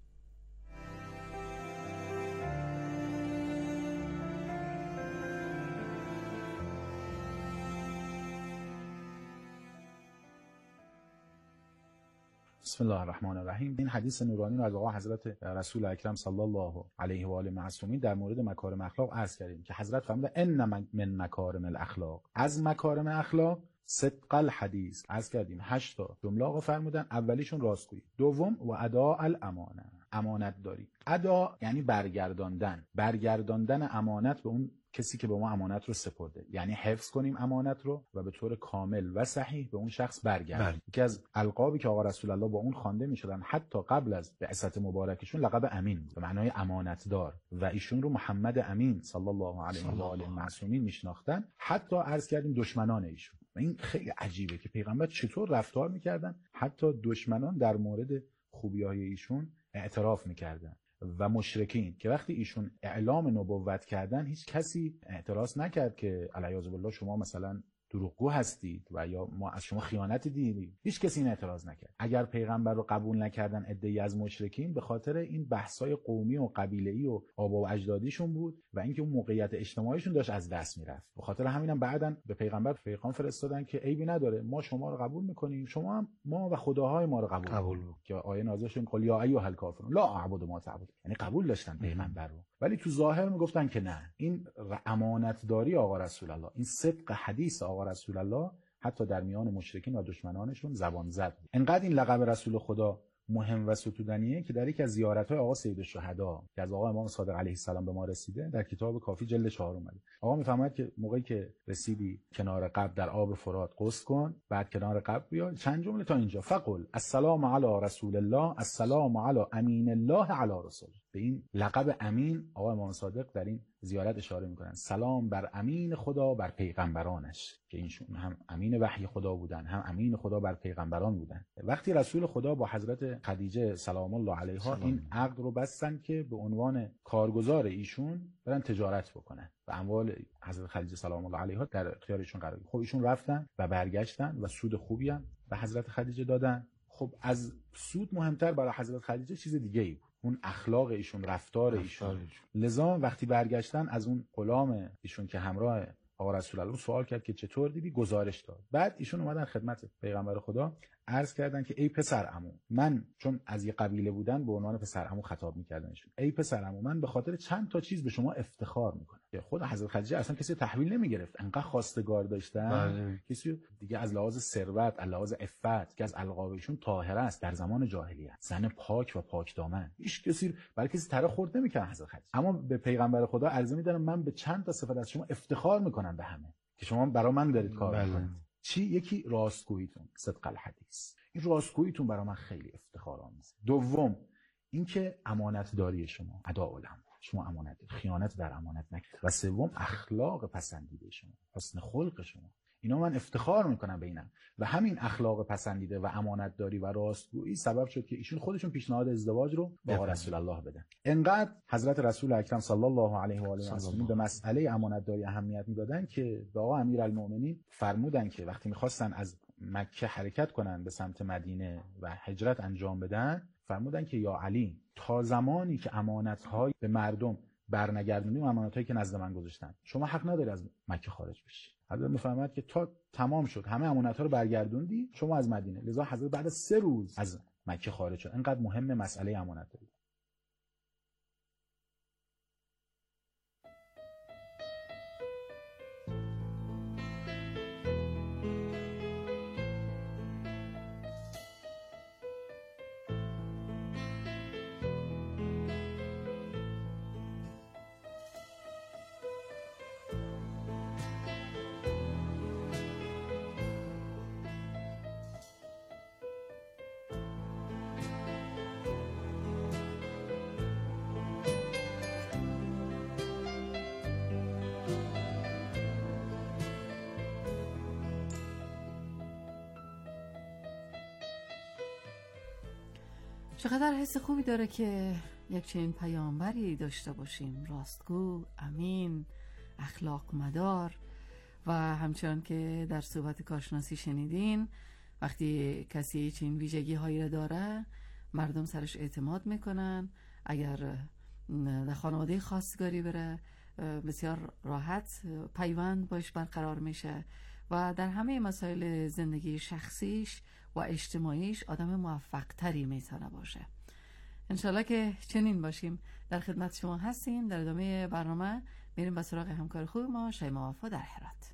بسم الله الرحمن الرحیم. این حدیث نورانی رو از آقا حضرت رسول اکرم صلی الله علیه و آله معصومین در مورد مکارم اخلاق عرض کردیم که حضرت فرمودند ان من مکارم الاخلاق، از مکارم اخلاق صدق الحدیث. عرض کردیم هشت تا جمله آقا فرمودن، اولیشون راستگویی، دوم و ادا الامانه، امانت داری. ادا یعنی برگرداندن، برگرداندن امانت به اون کسی که به ما امانت رو سپرده، یعنی حفظ کنیم امانت رو و به طور کامل و صحیح به اون شخص برگردیم. یکی از القابی که آقا رسول الله با اون خوانده میشدن حتی قبل از بعثت مبارکشون لقب امین به معنای امانتدار و ایشون رو محمد امین صلی الله علیه و آله معصومین میشناختن، حتی عرض کردیم دشمنان ایشون. و این خیلی عجیبه که پیغمبر چطور رفتار میکردن، حتی دشمنان در مورد خوبی‌های ایشون اعتراف میکردن و مشرکین که وقتی ایشون اعلام نبوت کردن هیچ کسی اعتراض نکرد که علیاذ بالله شما مثلا دروغگو هستید و یا ما از شما خیانت دیدیم، هیچ کسی این اعتراض نکرد. اگر پیغمبر رو قبول نکردن عده‌ای از مشرکین به خاطر این بحث‌های قومی و قبیله‌ای و آبا و اجدادیشون بود و اینکه اون موقعیت اجتماعیشون داشت از دست میرفت. به خاطر همینم بعداً به پیغمبر پیغام فرستادن که عیبی نداره، ما شما رو قبول می‌کنیم، شما هم ما و خداهای ما رو قبول قبول که آیه نازل شد قل یا ایها الکافرون لا اعبد ما تعبدون، یعنی قبول داشتن پیغمبر رو، ولی تو ظاهر میگفتن که نه. این امانتداری آقا رسول الله، این صدق حدیث آقا رسول الله حتی در میان مشرکین و دشمنانشون زبان زد. انقدر این لقب رسول خدا مهم و ستودنیه که در یک از زیارت‌های آقا سید الشهدا که از آقا امام صادق علیه السلام به ما رسیده در کتاب کافی جلد چهار اومده. آقا میفرماید که موقعی که رسیدی کنار قبر در آب فرات غسل کن، بعد کنار قبر بیا چند جمله تا اینجا فقل السلام علی رسول الله السلام علی امین الله علی رسول. به این لقب امین آقا امام صادق در این زیارت اشاره میکنن، سلام بر امین خدا بر پیغمبرانش که اینشون هم امین وحی خدا بودن هم امین خدا بر پیغمبران بودن. وقتی رسول خدا با حضرت خدیجه سلام الله علیها این عقد رو بستن که به عنوان کارگزار ایشون برن تجارت بکنن و اموال حضرت خدیجه سلام الله علیها در اختیارشون قرار گرفت. خب ایشون رفتن و برگشتن و سود خوبی هم به حضرت خدیجه دادن. خب از سود مهمتر برای حضرت خدیجه چیز دیگه ای بود، اون اخلاق ایشون، رفتار ایشون. لذا وقتی برگشتن از اون غلام ایشون که همراه آقا رسول الله سوال کرد که چطور دیدی، گزارش داد. بعد ایشون اومدن خدمت پیغمبر خدا عرض کردن که ای پسر عمو، من چون از یه قبیله بودن به عنوان پسر عمو خطاب می‌کردنشون، ای پسر عمو من به خاطر چند تا چیز به شما افتخار میکنم. که خود حضرت خدیجه اصلا کسی تحویل نمیگرفت، انقدر خواستگار داشتن بله. کسی دیگه از لحاظ ثروت، از لحاظ عفت که از القابشون طاهره است در زمان جاهلیت، زن پاک و پاک دامن، هیچ کسی برای کسی تره خورد نمیکنه حضرت خدیجه. اما به پیغمبر خدا عرضه میدارم من به چند تا صفت از شما افتخار میکنم به همه که شما برای من دارید کار بله. میکنید. چی؟ یکی راستگوییتون، صدق الحدیث، این راستگوییتون برای من خیلی افتخار آمیزه. دوم اینکه امانتداری شما، اداء الامانه، شما امانت، خیانت در امانت نکنید. و سوم اخلاق پسندیده شما، حسن خلق شما. اینا من افتخار میکنم به اینم و همین اخلاق پسندیده و امانتداری و راستگویی سبب شد که ایشون خودشون پیشنهاد ازدواج رو با آقا رسول الله بدن. انقدر حضرت رسول اکرم صلی الله علیه و آله و سلم به مسئله امانتداری اهمیت میدادن که به آقا امیرالمومنین فرمودن که وقتی میخواستن از مکه حرکت کنن به سمت مدینه و هجرت انجام بدن، فرمودن که یا علی، تا زمانی که امانت‌های به مردم برنگردونیم، امانت‌هایی که نزد من گذاشتن، شما حق نداری از مکه خارج بشی. حضرت میفرماد که تا تمام شد همه امانت‌ها رو برگردوندی شما از مدینه. لذا حضرت بعد از سه روز از مکه خارج شد. اینقدر مهم مسئله امانتداری. چقدر حس خوبی داره که یک چنین پیامبری داشته باشیم، راستگو، امین، اخلاق مدار. و همچنان که در صحبت کارشناسی شنیدین، وقتی کسی چنین ویژگی هایی را داره مردم سرش اعتماد میکنن. اگر در خانواده خواستگاری بره بسیار راحت پیوند باش برقرار میشه و در همه مسائل زندگی شخصیش و اجتماعیش آدم موفق تری میتونه باشه. انشالله که چنین باشیم. در خدمت شما هستیم. در ادامه برنامه میریم به سراغ همکار خوب ما شیما وفا در هرات.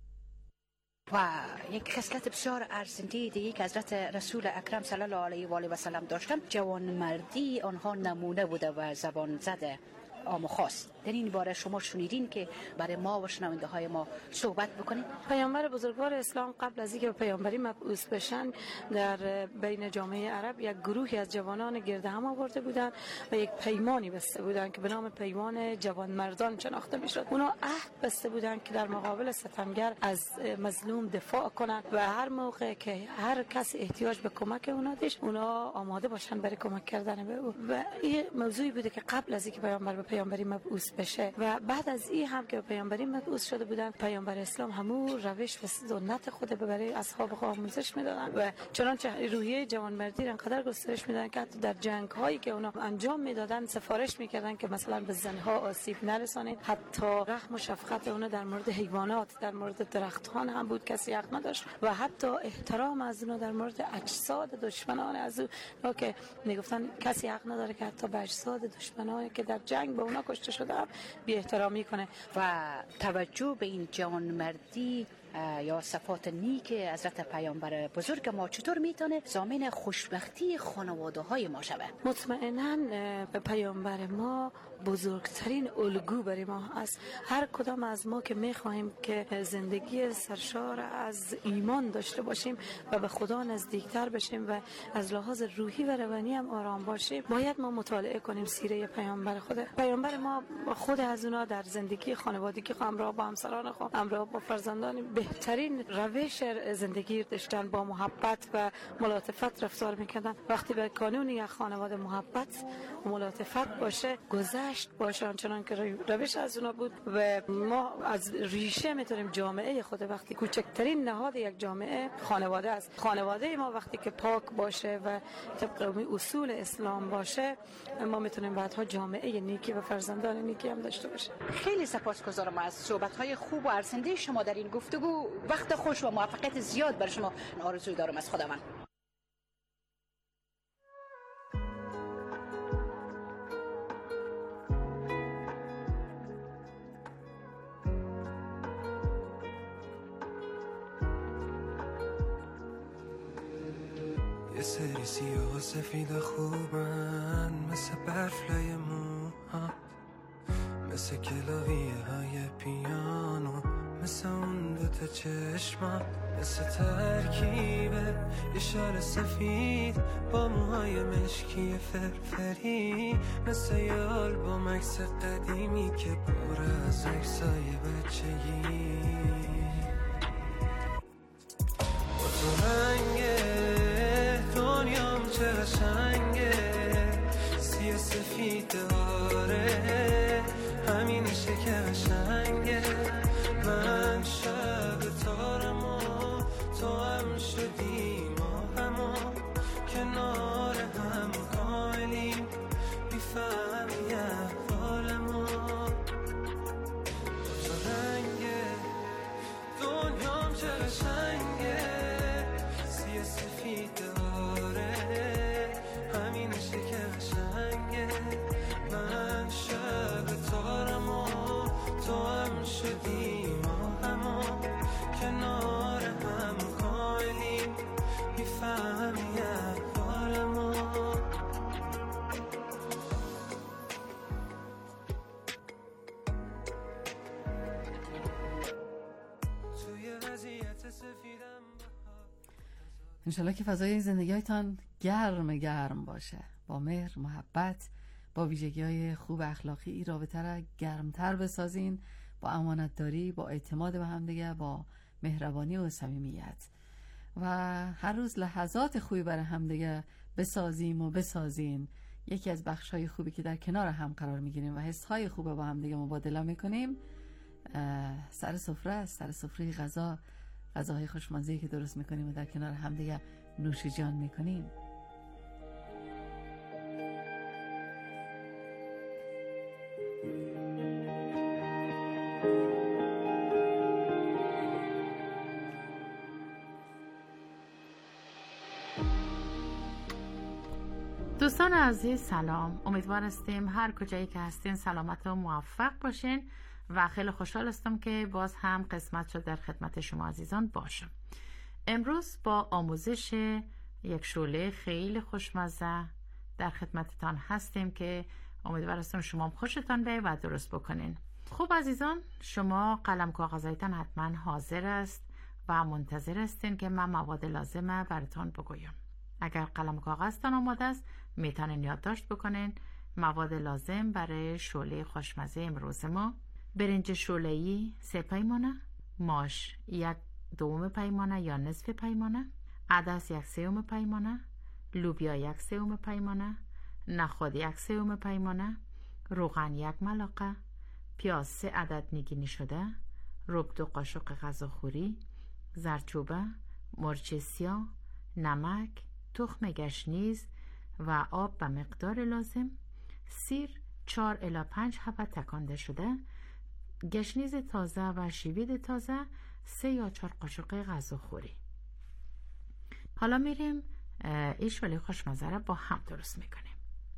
و یک خصلت بسیار ارزنده دیگه که حضرت رسول اکرم صلی الله علیه و آله و سلم داشتن، جوانمردی آنها نمونه بوده و زبان زده عام و خاص. در این باره شما شنیدین که برای ما و شنونده های ما صحبت بکنید. پیامبر بزرگوار اسلام قبل از اینکه به پیامبری مبعوث بشن در بین جامعه عرب یک گروهی از جوانان گرد هم آورده بودند و یک پیمانی بسته بودند که به نام پیمان جوانمردان شناخته میشد. اونا عهد بسته بودند که در مقابل ستمگر از مظلوم دفاع کنند و هر موقع که هر کس احتیاج به کمک اونا داشت اونا آماده باشن برای کمک کردن به او. و این موضوعی بوده که قبل از اینکه پیامبر به پیامبری مبعوث بشه و بعد از این هم که پیامبری مبعوث شده بودن، پیامبر اسلام همو روش و سنت خود به برای اصحاب آموزش میدادن و چنانچه روحیه جوانمردی را انقدر گسترش میدادن که حتی در جنگ هایی که اونا انجام میدادن سفارش میکردن که مثلا به زنها آسیب نرسانید. حتی رحم و شفقت اونا در مورد حیوانات، در مورد درختان هم بود، کسی حق نداشت و حتی احترام از اونا در مورد اجساد دشمنان از او که میگفتن کسی حق نداره که حتی به اجساد دشمنانی که در جنگ به اونا کشته شده بی احترامی کنه. و توجه به این جوانمردی یا صفات نیک حضرت پیامبر بزرگ ما چطور میتونه ضامن خوشبختی خانواده های ما شود؟ مطمئناً به پیامبر ما بزرگترین الگو برای ما است. هر کدام از ما که میخواهیم که زندگی سرشار از ایمان داشته باشیم و به خدا نزدیکتر بشیم و از لحاظ روحی و روانی هم آرام باشیم، باید ما مطالعه کنیم سیره پیامبر خود. پیامبر ما خود از اونا در زندگی خانوادگی همراه با همسران خود، همراه با فرزندان بهترین روش زندگی داشتن، با محبت و ملاطفت رفتار میکردن. وقتی به کانون یک خانواده محبت و ملاطفت باشه، گذشت باشه چنان که روش از اونا بود و ما از ریشه میتونیم جامعه خود، وقتی کوچکترین نهاد یک جامعه خانواده است، خانواده ما وقتی که پاک باشه و طبق اصول اسلام باشه، ما میتونیم بعدها جامعه نیکی و فرزندان نیکی هم داشته باشیم. خیلی سپاسگزارم از صحبت‌های خوب و ارزنده شما در این گفتگو. وقت خوش و موفقیت زیاد برای شما آرزو دارم از خداوند. یه سری سیاه و سفید خوبن مثل برف لای موها، مثل کلاویه های پیانو، مثل اون دوتا چشمات، مثل ترکیب یه شال سفید با موهای مشکی فرفری، مثل یه آلبوم عکس قدیمی که پر از عکسای بچگی. رنگه دنیام چه قشنگه سیه سفید داره همینشه که قشنگه من شب تارم و تو هم شدیم و همو کنار هم کاملیم میفهمی احوالمو تو رنگه دنیام چه قشنگه سیه سفید داره همینشه که قشنگه من شب تارم و تو هم شدیم و همو کنار هم کاملیم میفهمی احوالمو توی وضعیت سفیدم انشالله که فضای زندگیتان گرم گرم باشه، با مهر، محبت، با ویژگی های خوب اخلاقی رابطه را گرمتر بسازین، با امانت داری، با اعتماد به همدیگه، با مهربانی و صمیمیت و هر روز لحظات خوبی برای همدیگه بسازیم و بسازین. یکی از بخش های خوبی که در کنار هم قرار میگیریم و حس های خوب با همدیگه مبادله میکنیم سر سفره است، سر سفره غذا، غذاهای خوشمزه‌ای که درست میکنیم و در کنار همدیگه نوش جان میکنیم. دوستان عزیز سلام، امیدوار هستیم هر کجایی که هستین سلامت و موفق باشین و خیلی خوشحال هستم که باز هم قسمت شد در خدمت شما عزیزان باشم. امروز با آموزش یک شعله خیلی خوشمزه در خدمتتان هستیم که امیدوار هستم شما هم خوشتان بیاید و درست بکنین. خوب عزیزان، شما قلم کاغذایتان حتما حاضر است و منتظر هستین که من مواد لازمه براتون بگویم. اگر قلم کاغذتان آماده است میتونین یادداشت بکنین مواد لازم برای شعله خوشمزه امروز ما: برنج شعله‌ای سه پیمانه، ماش یک دوم پیمانه یا نصف پیمانه، عدس یک سوم پیمانه، لوبیا یک سوم پیمانه، نخود یک سوم پیمانه، روغن یک ملعقه، پیاز سه عدد نگینی شده، رب دو قاشق غذاخوری، زردچوبه، مرچ سیاه، نمک، تخم گشنیز و آب به مقدار لازم، سیر چهار الی پنج حبه تکانده شده، گشنیز تازه و شیوید تازه سه یا چهار قاشق غذاخوری. حالا میریم این شعله خوشمزه را با هم درست میکنیم.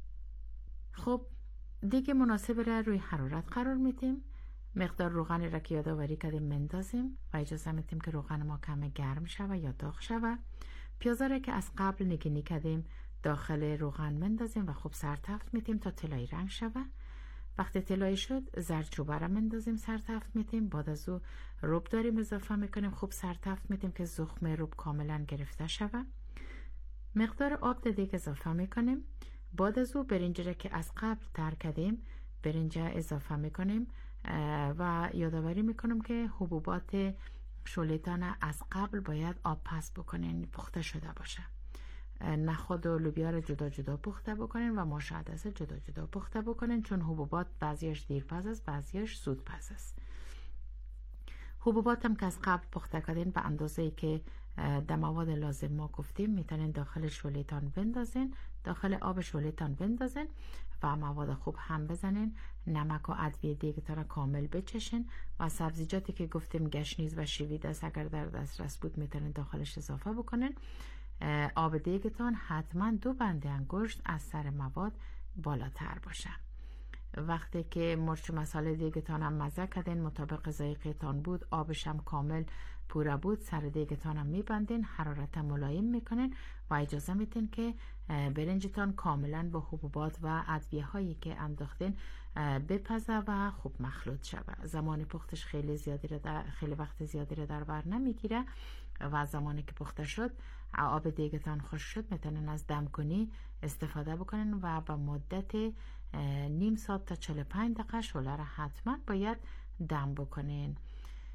خب دیگه مناسب را روی حرارت قرار میدیم. مقدار روغنی را که یادآوری کردیم مندازیم و اجازه میدیم که روغن ما کم گرم شوه یا داغ شوه. پیازا را که از قبل نگینی کردیم داخل روغن مندازیم و خوب سرتفت میدیم تا طلایی رنگ شوه. وقتی طلایی شد زردچوبه را مندازیم سرتفت میدیم. بعد از او رب داریم اضافه میکنیم، خوب سرتفت میدیم که زخم رب کاملا گرفته شوه. مقدار آب دیگه اضافه میکنیم. بعد از او برنج را که از قبل تر کردیم برنج اضافه میکنیم و یادآوری میکنم که حبوبات شعله‌تان از قبل باید آب پس بکنین، پخته شده باشه. نخود و لوبیا رو جدا جدا پخته بکنین و ماش عدس جدا جدا پخته بکنین، چون حبوبات بعضیش دیرپز است بعضیش زودپز است. حبوبات هم که از قبل پخته کردین به اندازه‌ای که در مواد لازم ما گفتیم میتونین داخل شعله‌تان بندازین، داخل آب شعله‌تان بندازین و مواد خوب هم بزنین. نمک و ادویه دیگتان کامل بچشین و سبزیجاتی که گفتیم گشنیز و شیوید است اگر در دسترس بود میتونین داخلش اضافه بکنین. آب دیگتان حتما دو بنده انگشت از سر مواد بالاتر باشه. وقتی که مرچ و مساله دیگتان هم مزه کردین مطابق ذائقه‌تان بود، آبش هم کامل پوره بود، سر دیگتان هم میبندین، حرارت ملایم میکنین و اجازه میتین که برنجتان کاملا با حبوبات و ادویه هایی که انداختین بپزه و خوب مخلوط شود. زمان پختش خیلی زیادی را در خیلی وقت زیادی را در بر نمیگیره و زمانی که پخته شد آب دیگتان خشک شد میتونین از دم کنی استفاده بکنین و با مدت نیم ساعت تا چهل و پنج دقیقه شعله را حتما باید دم بکنین.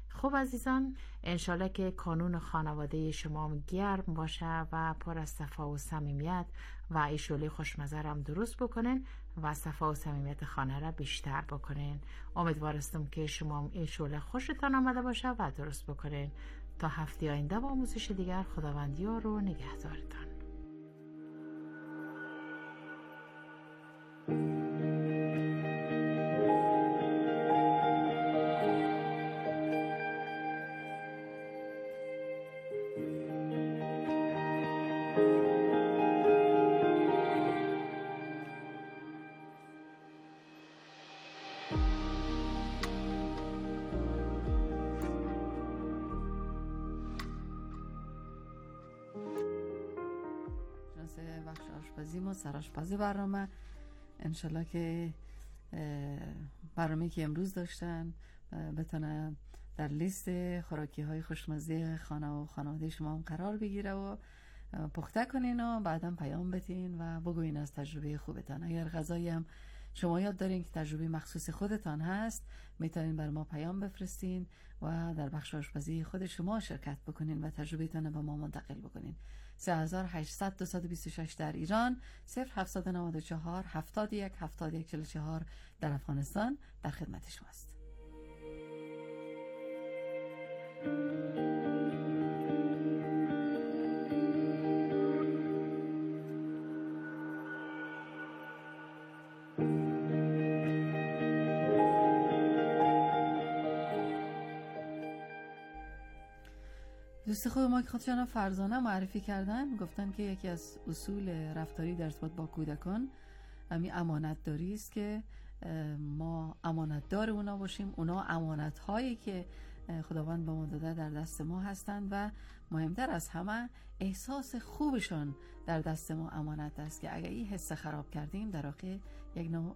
خب عزیزان، انشالله که کانون خانواده شما گرم باشه و پر از صفا و صمیمیت و ایشوله خوشمزه هم درست بکنین و صفا و صمیمیت خانه را بیشتر بکنین. امیدوارستم که شما ایشوله خوشتان آمده باشه و درست بکنین. تا هفته آینده با آموزش دیگر، خداوندی ها رو نگهدارتان. بخش آشپزی ما سرآشپزی برنامه، انشالله که برنامه که امروز داشتن بتونه در لیست خوراکی های خوشمزه خانه و خانواده شما هم قرار بگیره و پخته کنین و بعدا پیام بتین و بگوین از تجربه خوبتان. اگر غذایی هم شما یاد دارین که تجربه مخصوص خودتان هست، میتونین بر ما پیام بفرستین و در بخش آشپزی خود شما شرکت بکنین و تجربهتان به ما منتقل بکنین. سه هزار و هشتصد دویست و بیست و شش در ایران، صفر هفتصد و نود و چهار هفتاد و یک هفتاد و یک چهل و چهار در افغانستان در خدمت شماست. دوست خود ما که خودشان فرزانه معرفی کردن، گفتن که یکی از اصول رفتاری در ارتباط با کودکان همین امانت داری است که ما امانت دار اونا باشیم. اونا امانت هایی که خداوند به ما داده در دست ما هستند و مهمتر از همه احساس خوبشان در دست ما امانت است که اگر این حس خراب کردیم در واقع یک نوع